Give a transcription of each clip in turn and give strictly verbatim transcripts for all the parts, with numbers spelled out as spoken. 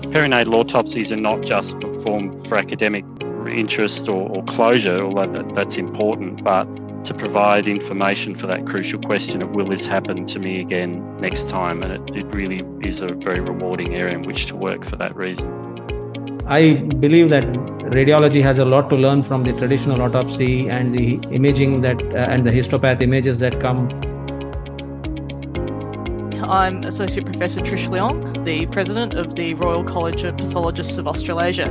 Perinatal autopsies are not just performed for academic interest or, or closure, although that, that's important, but to provide information for that crucial question of will this happen to me again next time, and it, it really is a very rewarding area in which to work for that reason. I believe that radiology has a lot to learn from the traditional autopsy and the imaging that uh, and the histopath images that come. I'm Associate Professor Trish Leong, the President of the Royal College of Pathologists of Australasia.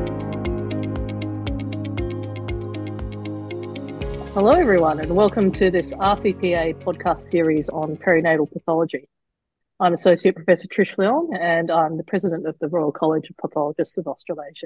Hello everyone and welcome to this R C P A podcast series on perinatal pathology. I'm Associate Professor Trish Leong and I'm the President of the Royal College of Pathologists of Australasia.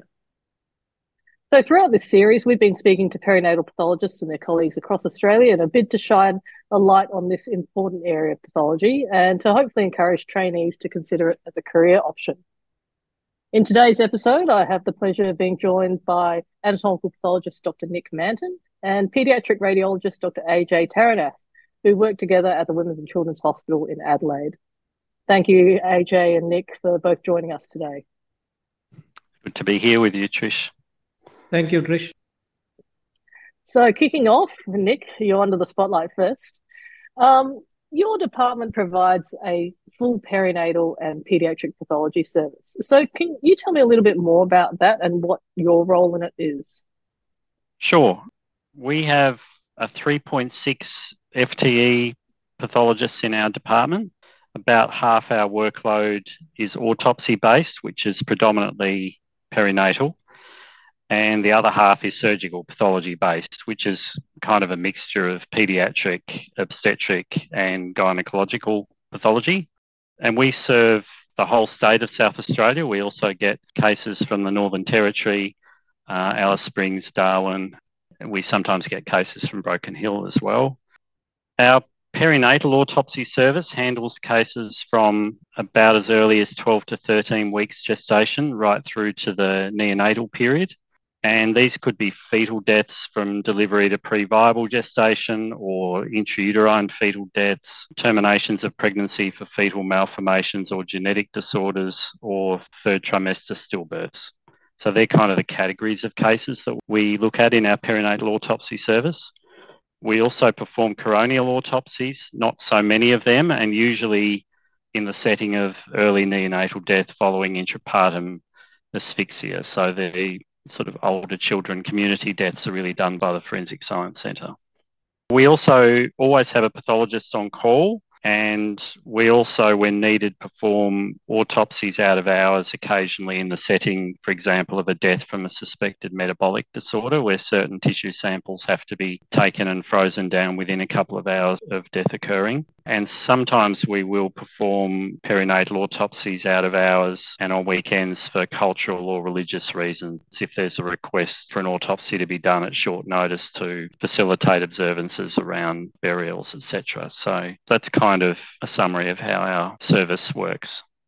So throughout this series, we've been speaking to perinatal pathologists and their colleagues across Australia in a bid to shine a light on this important area of pathology and to hopefully encourage trainees to consider it as a career option. In today's episode, I have the pleasure of being joined by anatomical pathologist Doctor Nick Manton and paediatric radiologist Doctor A J Taranath, who work together at the Women's and Children's Hospital in Adelaide. Thank you, A J and Nick, for both joining us today. Good to be here with you, Trish. Thank you, Trish. So kicking off, Nick, you're under the spotlight first. Um, your department provides a full perinatal and paediatric pathology service. So can you tell me a little bit more about that and what your role in it is? Sure. We have a three point six F T E pathologists in our department. About half our workload is autopsy-based, which is predominantly perinatal, and the other half is surgical pathology-based, which is kind of a mixture of paediatric, obstetric, and gynecological pathology. And we serve the whole state of South Australia. We also get cases from the Northern Territory, uh, Alice Springs, Darwin. We sometimes get cases from Broken Hill as well. Our perinatal autopsy service handles cases from about as early as twelve to thirteen weeks gestation right through to the neonatal period. And these could be fetal deaths from delivery to pre-viable gestation or intrauterine fetal deaths, terminations of pregnancy for fetal malformations or genetic disorders, or third trimester stillbirths. So they're kind of the categories of cases that we look at in our perinatal autopsy service. We also perform coronial autopsies, not so many of them, and usually in the setting of early neonatal death following intrapartum asphyxia. So the sort of older children community deaths are really done by the Forensic Science Centre. We also always have a pathologist on call, and we also, when needed, perform autopsies out of hours occasionally in the setting, for example, of a death from a suspected metabolic disorder where certain tissue samples have to be taken and frozen down within a couple of hours of death occurring. And sometimes we will perform perinatal autopsies out of hours and on weekends for cultural or religious reasons if there's a request for an autopsy to be done at short notice to facilitate observances around burials, et cetera. So that's kind of a summary of how our service works.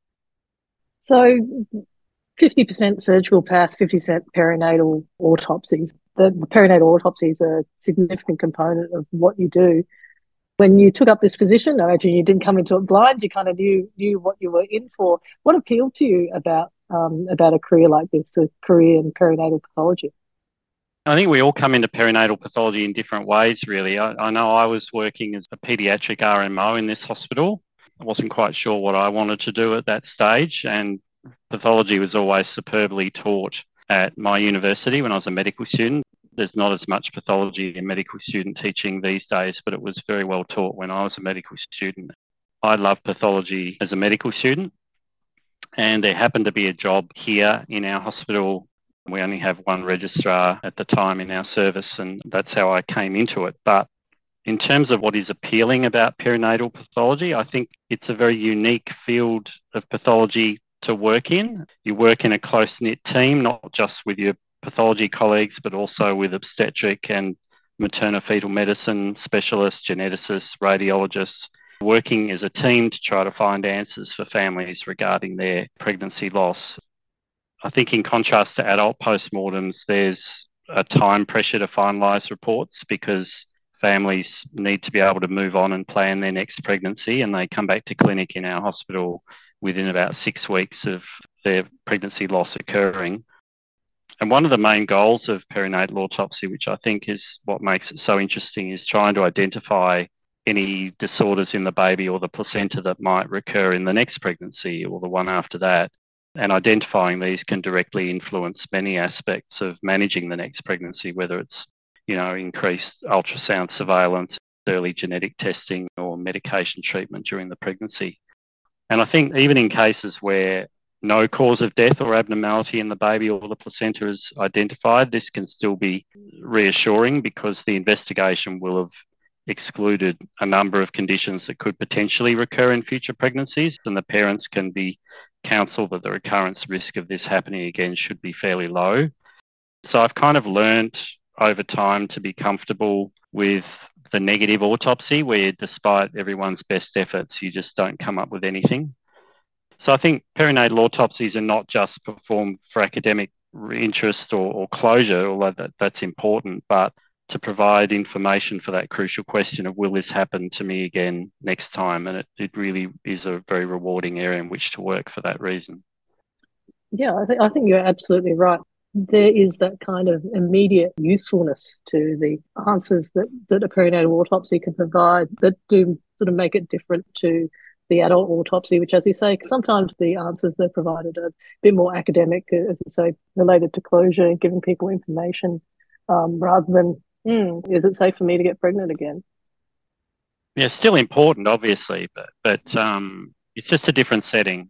So fifty percent surgical path, fifty percent perinatal autopsies. The, the perinatal autopsies are a significant component of what you do. When you took up this position, I imagine you didn't come into it blind. You kind of knew knew what you were in for. What appealed to you about um, about a career like this, a career in perinatal pathology? I think we all come into perinatal pathology in different ways, really. I, I know I was working as a paediatric R M O in this hospital. I wasn't quite sure what I wanted to do at that stage, and pathology was always superbly taught at my university when I was a medical student. There's not as much pathology in medical student teaching these days, but it was very well taught when I was a medical student. I loved pathology as a medical student, and there happened to be a job here in our hospital. We only have one registrar at the time in our service, and that's how I came into it. But in terms of what is appealing about perinatal pathology, I think it's a very unique field of pathology to work in. You work in a close-knit team, not just with your pathology colleagues, but also with obstetric and maternal-fetal medicine specialists, geneticists, radiologists, working as a team to try to find answers for families regarding their pregnancy loss. I think in contrast to adult postmortems, there's a time pressure to finalise reports because families need to be able to move on and plan their next pregnancy, and they come back to clinic in our hospital within about six weeks of their pregnancy loss occurring. And one of the main goals of perinatal autopsy, which I think is what makes it so interesting, is trying to identify any disorders in the baby or the placenta that might recur in the next pregnancy or the one after that. And identifying these can directly influence many aspects of managing the next pregnancy, whether it's, you know, increased ultrasound surveillance, early genetic testing, or medication treatment during the pregnancy. And I think even in cases where no cause of death or abnormality in the baby or the placenta is identified, this can still be reassuring because the investigation will have excluded a number of conditions that could potentially recur in future pregnancies, and the parents can be counselled that the recurrence risk of this happening again should be fairly low. So I've kind of learned over time to be comfortable with the negative autopsy, where despite everyone's best efforts, you just don't come up with anything. So I think perinatal autopsies are not just performed for academic interest or, or closure, although that, that's important, but to provide information for that crucial question of, will this happen to me again next time? And it, it really is a very rewarding area in which to work for that reason. Yeah, I think I think you're absolutely right. There is that kind of immediate usefulness to the answers that, that a perinatal autopsy can provide that do sort of make it different to the adult autopsy, which, as you say, sometimes the answers they're provided are a bit more academic, as you say, related to closure, giving people information, um, rather than, mm, is it safe for me to get pregnant again? Yeah, still important, obviously, but, but um, it's just a different setting.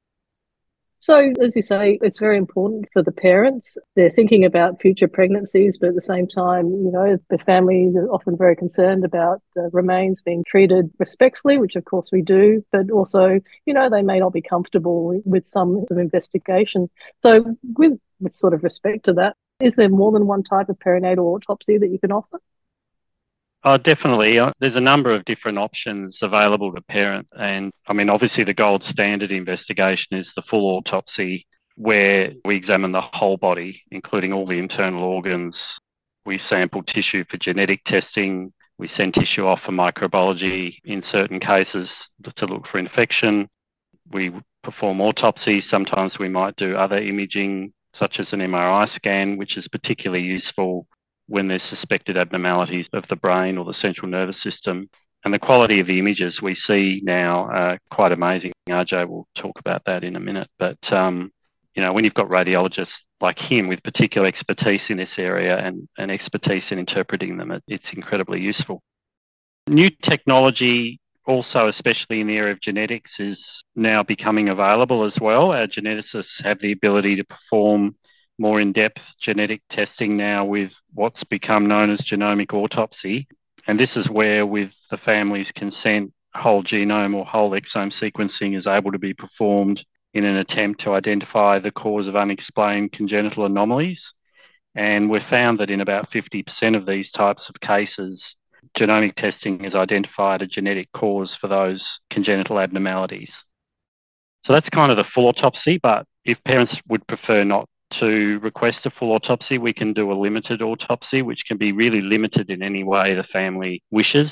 So, as you say, it's very important for the parents. They're thinking about future pregnancies, but at the same time, you know, the families are often very concerned about uh, remains being treated respectfully, which of course we do, but also, you know, they may not be comfortable with some of investigation. So with, with sort of respect to that, is there more than one type of perinatal autopsy that you can offer? Oh, definitely. There's a number of different options available to parents. And I mean, obviously the gold standard investigation is the full autopsy, where we examine the whole body, including all the internal organs. We sample tissue for genetic testing. We send tissue off for microbiology in certain cases to look for infection. We perform autopsies. Sometimes we might do other imaging, such as an M R I scan, which is particularly useful when there's suspected abnormalities of the brain or the central nervous system. And the quality of the images we see now are quite amazing. R J will talk about that in a minute. But, um, you know, when you've got radiologists like him with particular expertise in this area and, and expertise in interpreting them, it, it's incredibly useful. New technology also, especially in the area of genetics, is now becoming available as well. Our geneticists have the ability to perform more in-depth genetic testing now with what's become known as genomic autopsy. And this is where, with the family's consent, whole genome or whole exome sequencing is able to be performed in an attempt to identify the cause of unexplained congenital anomalies. And we've found that in about fifty percent of these types of cases, genomic testing has identified a genetic cause for those congenital abnormalities. So that's kind of the full autopsy, but if parents would prefer not to request a full autopsy, we can do a limited autopsy, which can be really limited in any way the family wishes.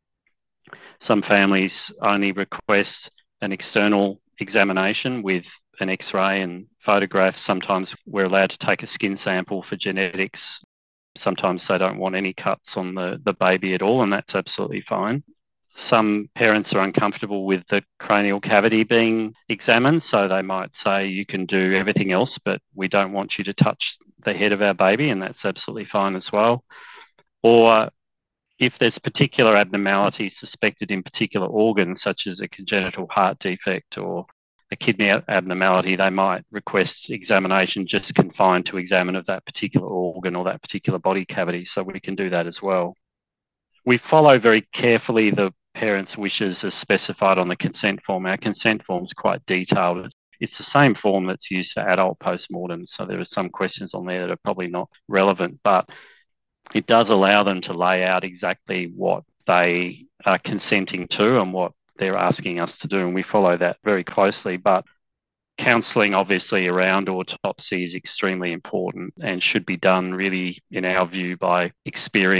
Some families only request an external examination with an X-ray and photographs. Sometimes we're allowed to take a skin sample for genetics. Sometimes they don't want any cuts on the, the baby at all, and that's absolutely fine. Some parents are uncomfortable with the cranial cavity being examined, so they might say, you can do everything else, but we don't want you to touch the head of our baby, and that's absolutely fine as well. Or if there's particular abnormalities suspected in particular organs, such as a congenital heart defect or a kidney abnormality, they might request examination just confined to examine of that particular organ or that particular body cavity, so we can do that as well. We follow very carefully the parents' wishes as specified on the consent form. Our consent form is quite detailed. It's the same form that's used for adult postmortem, so there are some questions on there that are probably not relevant, but it does allow them to lay out exactly what they are consenting to and what they're asking us to do, and we follow that very closely. But counselling, obviously, around autopsy is extremely important and should be done really, in our view, by experienced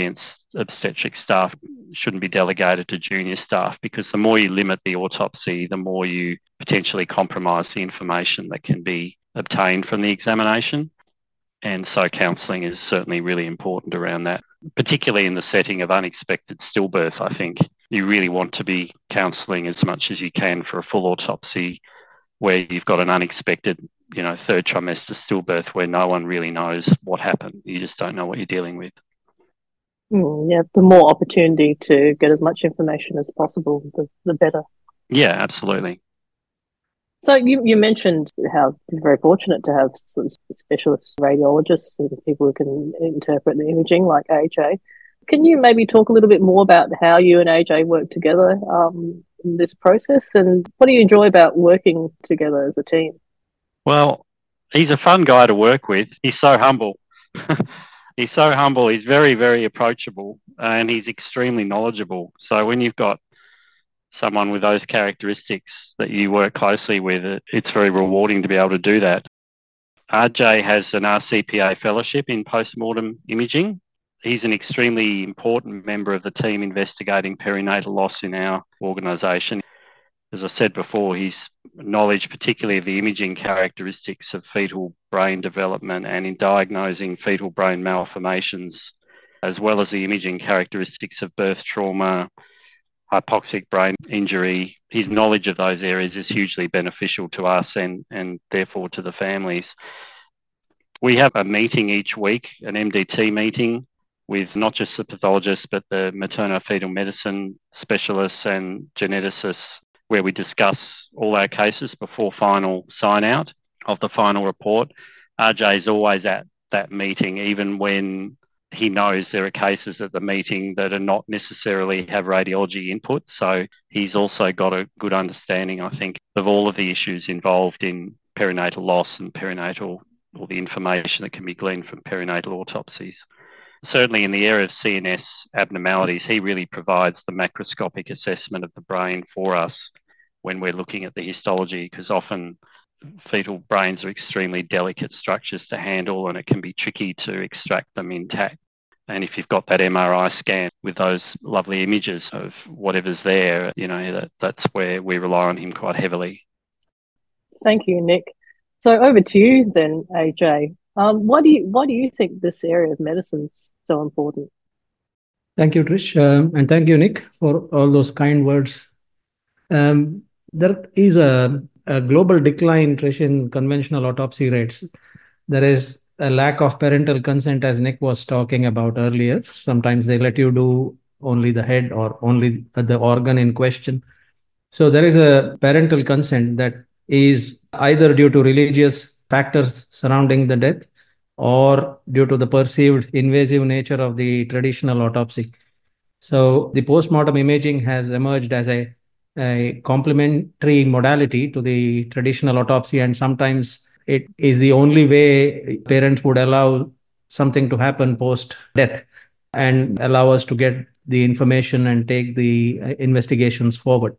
obstetric staff shouldn't be delegated to junior staff, because the more you limit the autopsy, the more you potentially compromise the information that can be obtained from the examination. And so counselling is certainly really important around that, particularly in the setting of unexpected stillbirth. I think you really want to be counselling as much as you can for a full autopsy where you've got an unexpected, you know, third trimester stillbirth where no one really knows what happened. You just don't know what you're dealing with. Mm, yeah, the more opportunity to get as much information as possible, the, the better. Yeah, absolutely. So you, you mentioned how you're very fortunate to have sort of specialist radiologists and people who can interpret the imaging like A J. Can you maybe talk a little bit more about how you and A J work together um, in this process, and what do you enjoy about working together as a team? Well, he's a fun guy to work with. He's so humble. He's so humble. He's very, very approachable, and he's extremely knowledgeable. So when you've got someone with those characteristics that you work closely with, it, it's very rewarding to be able to do that. R J has an R C P A fellowship in postmortem imaging. He's an extremely important member of the team investigating perinatal loss in our organisation. As I said before, his knowledge, particularly of the imaging characteristics of fetal brain development and in diagnosing fetal brain malformations, as well as the imaging characteristics of birth trauma, hypoxic brain injury, his knowledge of those areas is hugely beneficial to us and, and therefore to the families. We have a meeting each week, an M D T meeting, with not just the pathologists, but the materno-fetal medicine specialists and geneticists, where we discuss all our cases before final sign-out of the final report. R J is always at that meeting, even when he knows there are cases at the meeting that are not necessarily have radiology input. So he's also got a good understanding, I think, of all of the issues involved in perinatal loss and perinatal, or the information that can be gleaned from perinatal autopsies. Certainly in the area of C N S abnormalities, he really provides the macroscopic assessment of the brain for us when we're looking at the histology, because often fetal brains are extremely delicate structures to handle, and it can be tricky to extract them intact. And if you've got that M R I scan with those lovely images of whatever's there, you know, that, that's where we rely on him quite heavily. Thank you, Nick. So over to you then, A J. Um, why do you why do you think this area of medicine is so important? Thank you, Trish, um, and thank you, Nick, for all those kind words. Um, there is a, a global decline, Trish, in conventional autopsy rates. There is a lack of parental consent, as Nick was talking about earlier. Sometimes they let you do only the head or only the organ in question. So there is a parental consent that is either due to religious factors surrounding the death or due to the perceived invasive nature of the traditional autopsy. So the postmortem imaging has emerged as a, a complementary modality to the traditional autopsy, and sometimes it is the only way parents would allow something to happen post-death and allow us to get the information and take the investigations forward.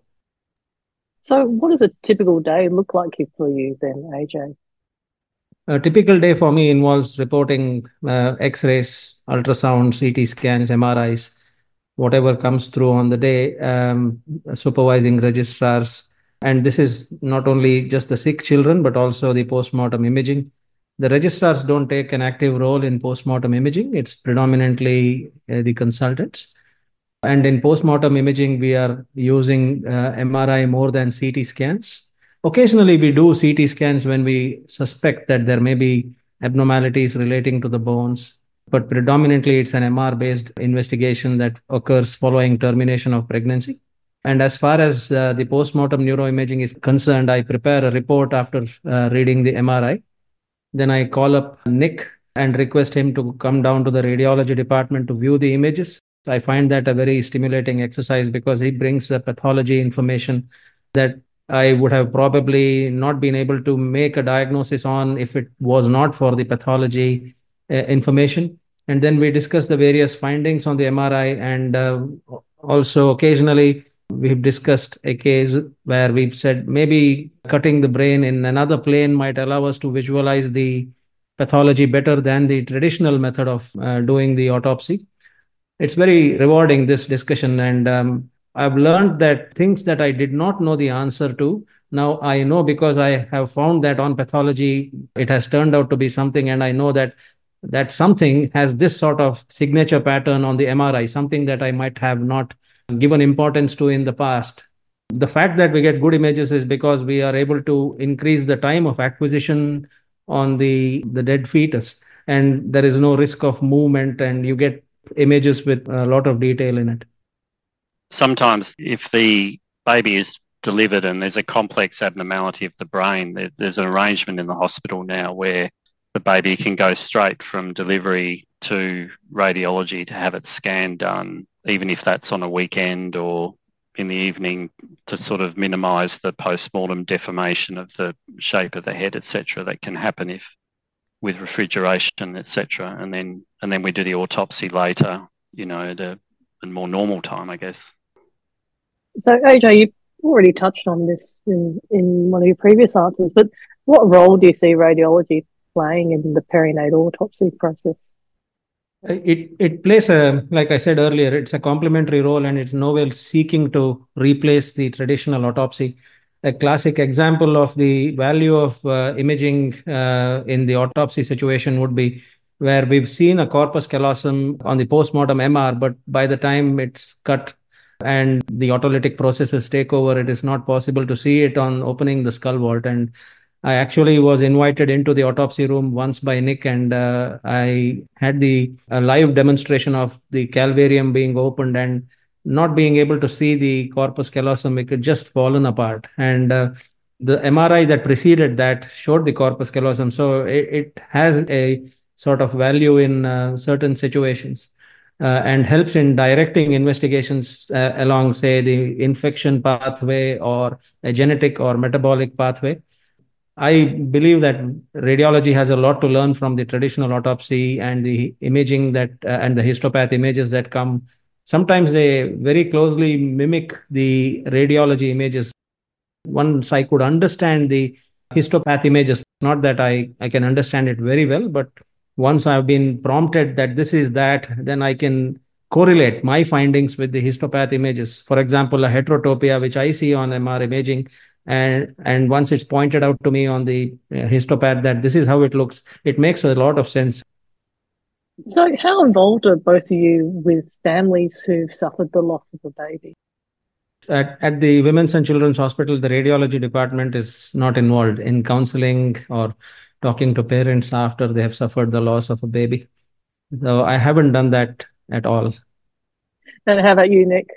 So what does a typical day look like for you then, A J? A typical day for me involves reporting uh, X-rays, ultrasound, C T scans, M R Is, whatever comes through on the day, um, supervising registrars. And this is not only just the sick children, but also the postmortem imaging. The registrars don't take an active role in postmortem imaging. It's predominantly uh, the consultants. And in postmortem imaging, we are using uh, M R I more than C T scans. Occasionally, we do C T scans when we suspect that there may be abnormalities relating to the bones, but predominantly it's an M R-based investigation that occurs following termination of pregnancy. And as far as uh, the postmortem neuroimaging is concerned, I prepare a report after uh, reading the M R I. Then I call up Nick and request him to come down to the radiology department to view the images. I find that a very stimulating exercise because he brings a pathology information that I would have probably not been able to make a diagnosis on if it was not for the pathology uh, information. And then we discuss the various findings on the M R I, and uh, also occasionally we've discussed a case where we've said maybe cutting the brain in another plane might allow us to visualize the pathology better than the traditional method of uh, doing the autopsy. it's very rewarding, this discussion. And um, I've learned that things that I did not know the answer to, now I know, because I have found that on pathology, it has turned out to be something. And I know that that something has this sort of signature pattern on the M R I, something that I might have not given importance to in the past. The fact that we get good images is because we are able to increase the time of acquisition on the, the dead fetus, and there is no risk of movement, and you get images with a lot of detail in it. Sometimes if the baby is delivered and there's a complex abnormality of the brain, there, there's an arrangement in the hospital now where the baby can go straight from delivery to radiology to have its scan done, even if that's on a weekend or in the evening, to sort of minimise the post-mortem deformation of the shape of the head, et cetera, that can happen if with refrigeration, et cetera. And then and then we do the autopsy later, you know, at a, a more normal time, I guess. So, A J, you've already touched on this in, in one of your previous answers, but what role do you see radiology playing in the perinatal autopsy process? It it plays a, like I said earlier, it's a complementary role, and it's nowhere seeking to replace the traditional autopsy. A classic example of the value of uh, imaging uh, in the autopsy situation would be where we've seen a corpus callosum on the postmortem M R, but by the time it's cut and the autolytic processes take over, it is not possible to see it on opening the skull vault. And I actually was invited into the autopsy room once by Nick, and uh, I had the uh, live demonstration of the calvarium being opened and not being able to see the corpus callosum. It had just fallen apart. And uh, the M R I that preceded that showed the corpus callosum. So it, it has a sort of value in uh, certain situations. Uh, and helps in directing investigations uh, along, say, the infection pathway or a genetic or metabolic pathway. I believe that radiology has a lot to learn from the traditional autopsy and the imaging that uh, and the histopath images that come. Sometimes they very closely mimic the radiology images. Once I could understand the histopath images, not that I, I can understand it very well, but once I've been prompted that this is that, then I can correlate my findings with the histopath images. For example, a heterotopia, which I see on M R imaging, and and once it's pointed out to me on the uh, histopath that this is how it looks, it makes a lot of sense. So how involved are both of you with families who've suffered the loss of a baby? At, at the Women's and Children's Hospital, the radiology department is not involved in counseling or talking to parents after they have suffered the loss of a baby. So I haven't done that at all. And how about you, Nick?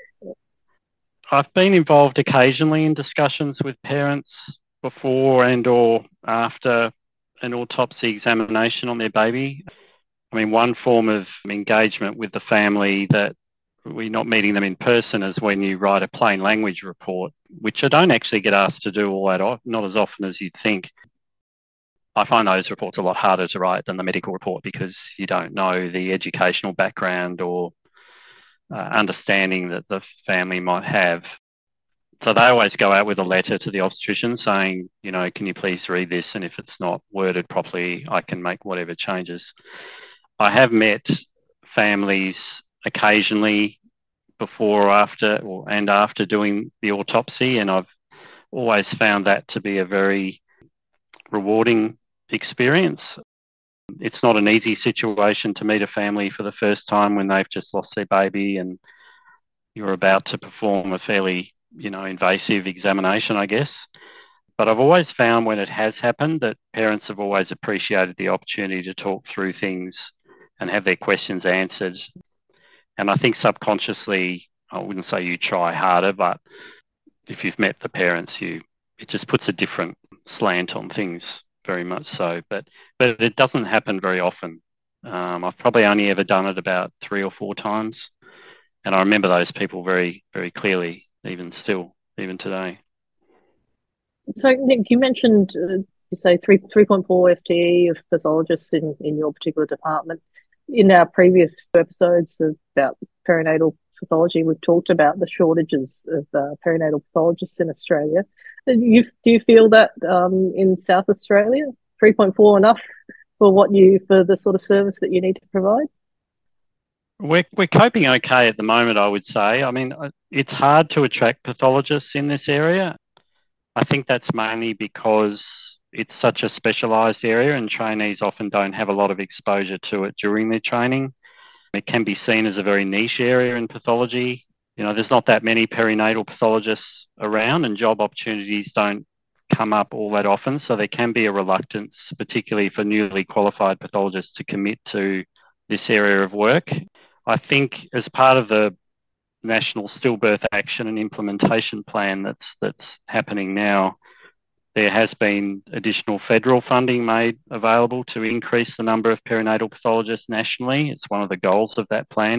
I've been involved occasionally in discussions with parents before and or after an autopsy examination on their baby. I mean, one form of engagement with the family that we're not meeting them in person is when you write a plain language report, which I don't actually get asked to do all that, not as often as you'd think. I find those reports a lot harder to write than the medical report because you don't know the educational background or uh, understanding that the family might have. So they always go out with a letter to the obstetrician saying, you know, can you please read this? And if it's not worded properly, I can make whatever changes. I have met families occasionally before or after or and after doing the autopsy, and I've always found that to be a very rewarding experience. It's not an easy situation to meet a family for the first time when they've just lost their baby and you're about to perform a fairly, you know, invasive examination, I guess. But I've always found when it has happened that parents have always appreciated the opportunity to talk through things and have their questions answered. And I think subconsciously, I wouldn't say you try harder, but if you've met the parents, you it just puts a different slant on things, very much so. But but it doesn't happen very often. Um, I've probably only ever done it about three or four times. And I remember those people very, very clearly, even still, even today. So, Nick, you mentioned, uh, you say three, 3.4 F T E of pathologists in, in your particular department. In our previous episodes about perinatal pathology, we've talked about the shortages of uh, perinatal pathologists in Australia. Do you, do you feel that um, in South Australia, three point four enough for what you for the sort of service that you need to provide? We're, we're coping okay at the moment, I would say. I mean, it's hard to attract pathologists in this area. I think that's mainly because it's such a specialised area and trainees often don't have a lot of exposure to it during their training. It can be seen as a very niche area in pathology. You know, there's not that many perinatal pathologists around and job opportunities don't come up all that often. So there can be a reluctance, particularly for newly qualified pathologists, to commit to this area of work. I think as part of the National Stillbirth Action and Implementation Plan that's that's happening now, there has been additional federal funding made available to increase the number of perinatal pathologists nationally. It's one of the goals of that plan.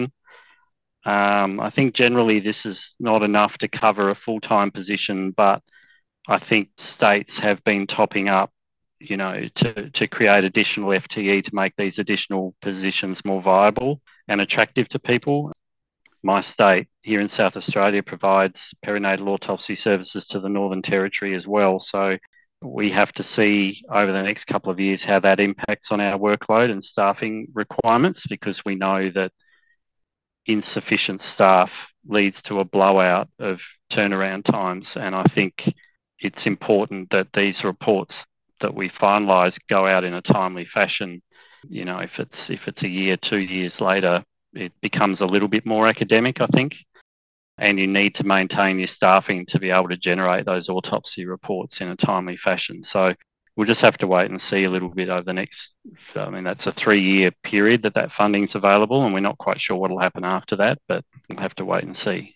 Um, I think generally this is not enough to cover a full-time position, but I think states have been topping up, you know, to, to create additional F T E to make these additional positions more viable and attractive to people. My state here in South Australia provides perinatal autopsy services to the Northern Territory as well. So we have to see over the next couple of years how that impacts on our workload and staffing requirements, because we know that insufficient staff leads to a blowout of turnaround times. And I think it's important that these reports that we finalise go out in a timely fashion. You know, if it's if it's a year, two years later, it becomes a little bit more academic, I think, and you need to maintain your staffing to be able to generate those autopsy reports in a timely fashion. So we'll just have to wait and see a little bit over the next, I mean, that's a three-year period that that funding's available, and we're not quite sure what will happen after that, but we'll have to wait and see.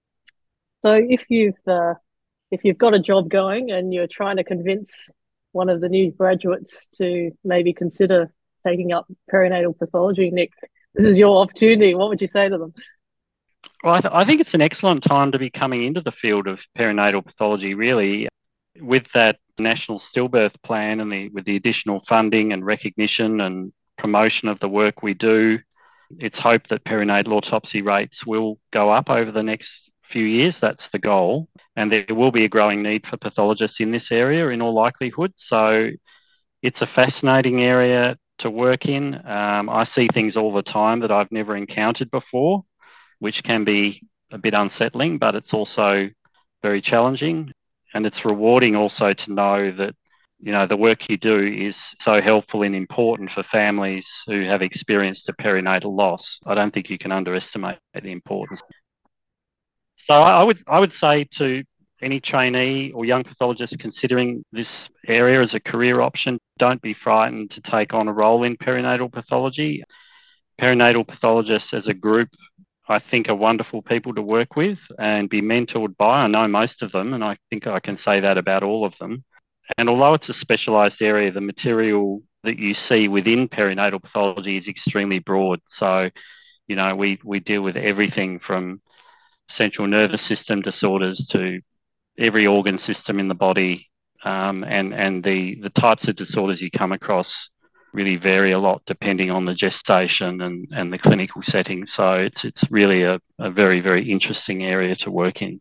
So if you've uh, if you've got a job going and you're trying to convince one of the new graduates to maybe consider taking up perinatal pathology, Nick, this is your opportunity. What would you say to them? Well, I, th- I think it's an excellent time to be coming into the field of perinatal pathology, really. With that National Stillbirth Plan and the, with the additional funding and recognition and promotion of the work we do, it's hoped that perinatal autopsy rates will go up over the next few years. That's the goal. And there will be a growing need for pathologists in this area in all likelihood. So it's a fascinating area to work in. Um, I see things all the time that I've never encountered before, which can be a bit unsettling, but it's also very challenging. And it's rewarding also to know that, you know, the work you do is so helpful and important for families who have experienced a perinatal loss. I don't think you can underestimate the importance. So I would I would say to any trainee or young pathologist considering this area as a career option, don't be frightened to take on a role in perinatal pathology. Perinatal pathologists as a group, I think, are wonderful people to work with and be mentored by. I know most of them, and I think I can say that about all of them. And although it's a specialised area, the material that you see within perinatal pathology is extremely broad. So, you know, we, we deal with everything from central nervous system disorders to every organ system in the body, um, and, and the, the types of disorders you come across really vary a lot depending on the gestation and, and the clinical setting. So it's it's really a, a very, very interesting area to work in.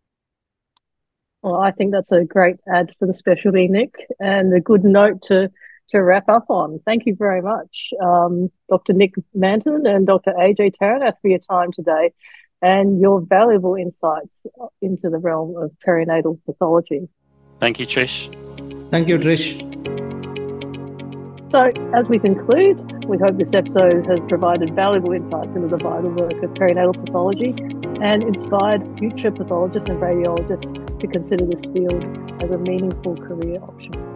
Well, I think that's a great ad for the specialty, Nick, and a good note to, to wrap up on. Thank you very much, um, Doctor Nick Manton and Doctor A J Taranath, for your time today and your valuable insights into the realm of perinatal pathology. Thank you, Trish. Thank you, Trish. So, as we conclude, we hope this episode has provided valuable insights into the vital work of perinatal pathology and inspired future pathologists and radiologists to consider this field as a meaningful career option.